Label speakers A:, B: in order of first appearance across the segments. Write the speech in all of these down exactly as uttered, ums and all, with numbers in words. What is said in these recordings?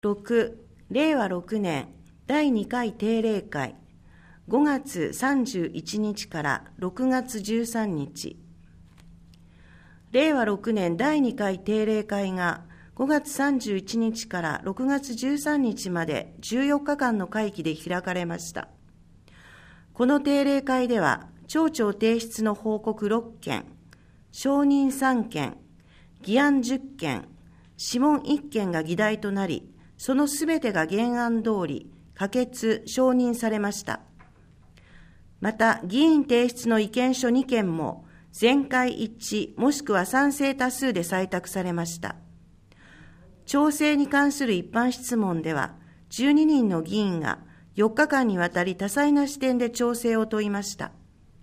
A: ろく、れいわろくねんだいにかい定例会、ごがつさんじゅういちにちからろくがつじゅうさんにち。れいわろくねんだいにかい定例会がごがつさんじゅういちにちからろくがつじゅうさんにちまでじゅうよっかかんの会期で開かれました。この定例会では、町長提出の報告ろっけん、承認さんけん、議案じゅっけん、諮問いっけんが議題となり、そのすべてが原案通り可決・承認されました。また、議員提出の意見書にけんも全会一致もしくは賛成多数で採択されました。調整に関する一般質問では、じゅうににんの議員がよっかかんにわたり多彩な視点で調整を問いました。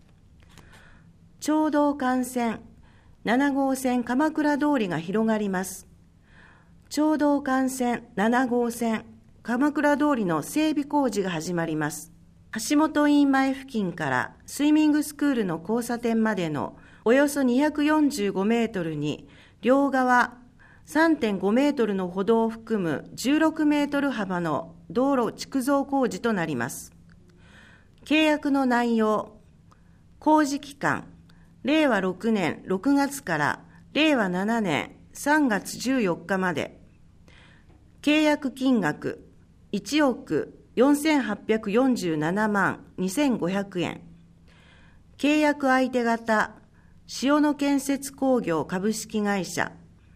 A: 町道幹線ななごうせん鎌倉通りが広がります。町道幹線ななごうせん鎌倉通りの整備工事が始まります。橋本委員前付近からスイミングスクールの交差点までのおよそにひゃくよんじゅうごメートルに両側 さんてんごメートルの歩道を含むじゅうろくメートル幅の道路築造工事となります。契約の内容、工事期間、れいわろくねんろくがつかられいわななねんさんがつじゅうよっかまで、契約金額いちおくよんせんはっぴゃくよんじゅうななまんにせんごひゃくえん、契約相手方、塩野建設工業株式会社。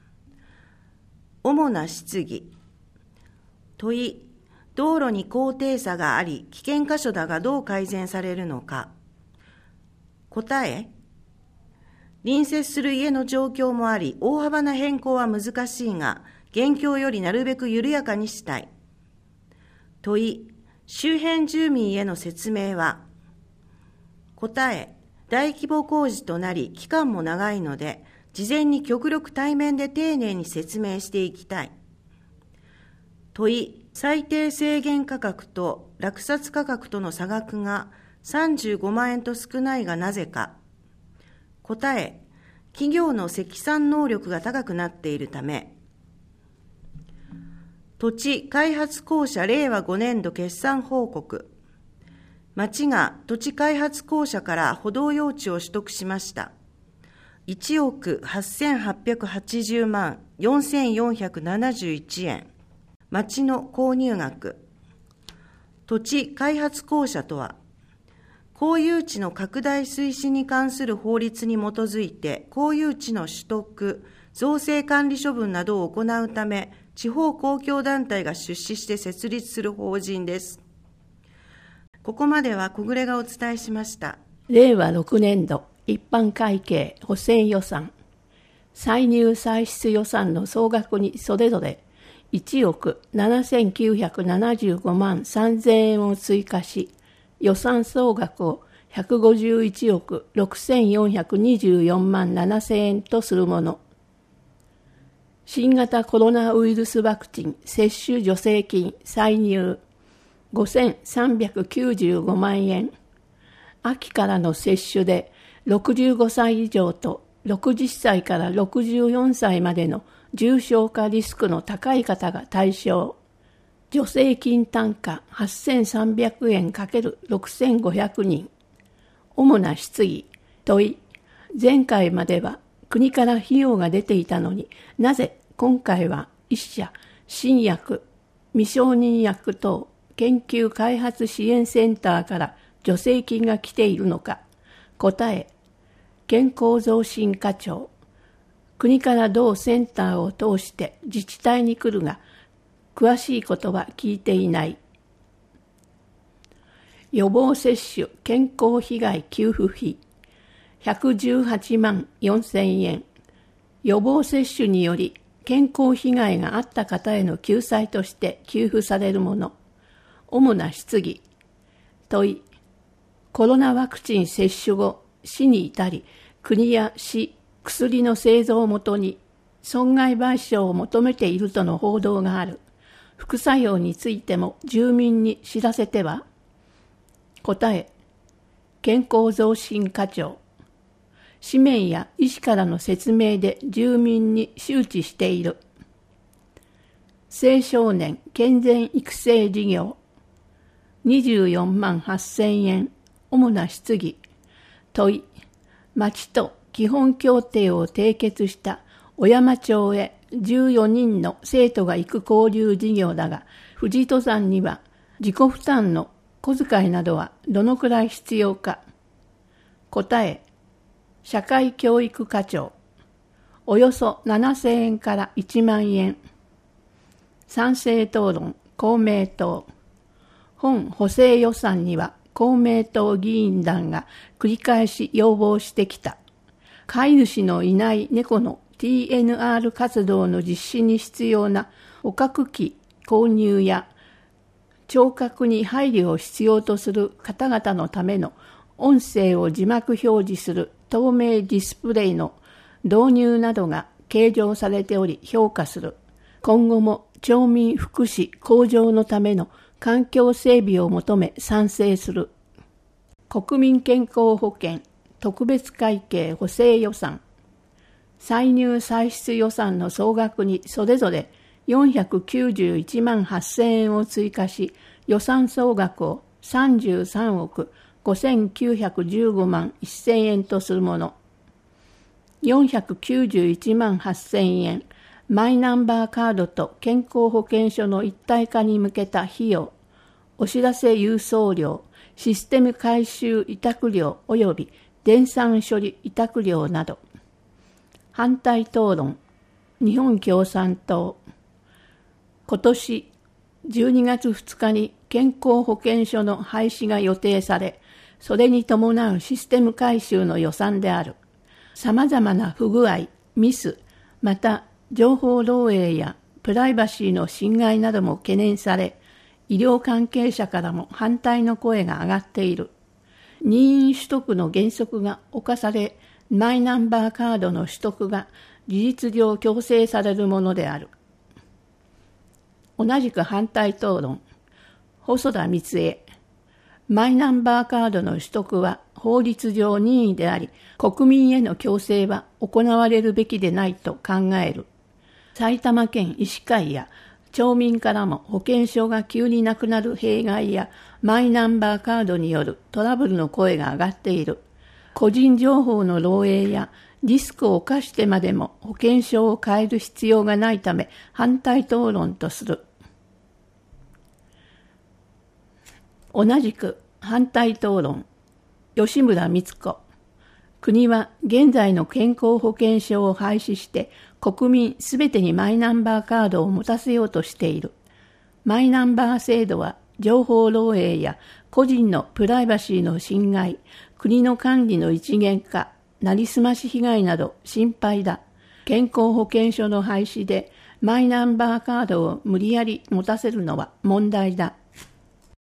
A: 主な質疑。問い、道路に高低差があり、危険箇所だがどう改善されるのか。答え、隣接する家の状況もあり、大幅な変更は難しいが、現況よりなるべく緩やかにしたい。問い、周辺住民への説明は。答え、大規模工事となり、期間も長いので、事前に極力対面で丁寧に説明していきたい。問い、最低制限価格と落札価格との差額がさんじゅうごまんえんと少ないがなぜか。答え、企業の積算能力が高くなっているため。土地開発公社れいわごねんど決算報告。町が土地開発公社から歩道用地を取得しました。いちおくはっせんはっぴゃくはちじゅうまんよんせんよんひゃくななじゅういちえん。町の購入額。土地開発公社とは、公有地の拡大推進に関する法律に基づいて、公有地の取得、造成管理処分などを行うため、地方公共団体が出資して設立する法人です。ここまでは小暮がお伝えしました。
B: れいわろくねんど一般会計補正予算、歳入歳出予算の総額にそれぞれいちおくななせんきゅうひゃくななじゅうごまんさんぜんえんを追加し、予算総額をひゃくごじゅういちおくろくせんよんひゃくにじゅうよんまんななせんえんとするもの。新型コロナウイルスワクチン接種助成金歳入ごせんさんびゃくきゅうじゅうごまんえん。秋からの接種でろくじゅうごさい以上とろくじゅっさいからろくじゅうよんさいまでの重症化リスクの高い方が対象。助成金単価はっせんさんびゃくえん ×ろくせんごひゃくにん。主な質疑、問い。前回までは国から費用が出ていたのになぜ今回は一社、新薬、未承認薬等研究開発支援センターから助成金が来ているのか。答え、健康増進課長。国から同センターを通して自治体に来るが、詳しいことは聞いていない。予防接種健康被害給付費ひゃくじゅうはちまんよんせんえん。予防接種により健康被害があった方への救済として給付されるもの。主な質疑、問い。コロナワクチン接種後、死に至り、国や市、薬の製造をもとに損害賠償を求めているとの報道がある。副作用についても住民に知らせては。答え、健康増進課長。紙面や医師からの説明で住民に周知している。 青少年健全育成事業にじゅうよんまんはっせんえん。主な質疑。問い。町と基本協定を締結した小山町へじゅうよにんの生徒が行く交流事業だが、富士登山には自己負担の小遣いなどはどのくらい必要か。答え。社会教育課長。およそななせんえんからいちまんえん。賛成討論、公明党。本補正予算には公明党議員団が繰り返し要望してきた。飼い主のいない猫の ティーエヌアール 活動の実施に必要な捕獲器購入や聴覚に配慮を必要とする方々のための音声を字幕表示する透明ディスプレイの導入などが計上されており評価する。今後も町民福祉向上のための環境整備を求め賛成する。国民健康保険特別会計補正予算。歳入歳出予算の総額にそれぞれよんひゃくきゅうじゅういちまんはっせんえんを追加し、予算総額をさんじゅうさんおくごせんきゅうひゃくじゅうごまんせんえんとするもの。よんひゃくきゅうじゅういちまんはっせんえん、マイナンバーカードと健康保険証の一体化に向けた費用、お知らせ郵送料、システム改修委託料及び電算処理委託料など。反対討論、日本共産党。今年じゅうにがつふつかに健康保険証の廃止が予定され、それに伴うシステム改修の予算である。さまざまな不具合、ミス、また情報漏洩やプライバシーの侵害なども懸念され、医療関係者からも反対の声が上がっている。任意取得の原則が侵され、マイナンバーカードの取得が事実上強制されるものである。同じく反対討論、細田光恵。マイナンバーカードの取得は法律上任意であり、国民への強制は行われるべきでないと考える。埼玉県医師会や町民からも保険証が急になくなる弊害やマイナンバーカードによるトラブルの声が上がっている。個人情報の漏洩やリスクを冒してまでも保険証を変える必要がないため反対討論とする。同じく反対討論、吉村光子。国は現在の健康保険証を廃止して国民すべてにマイナンバーカードを持たせようとしている。マイナンバー制度は情報漏洩や個人のプライバシーの侵害、国の管理の一元化、なりすまし被害など心配だ。健康保険証の廃止でマイナンバーカードを無理やり持たせるのは問題だ。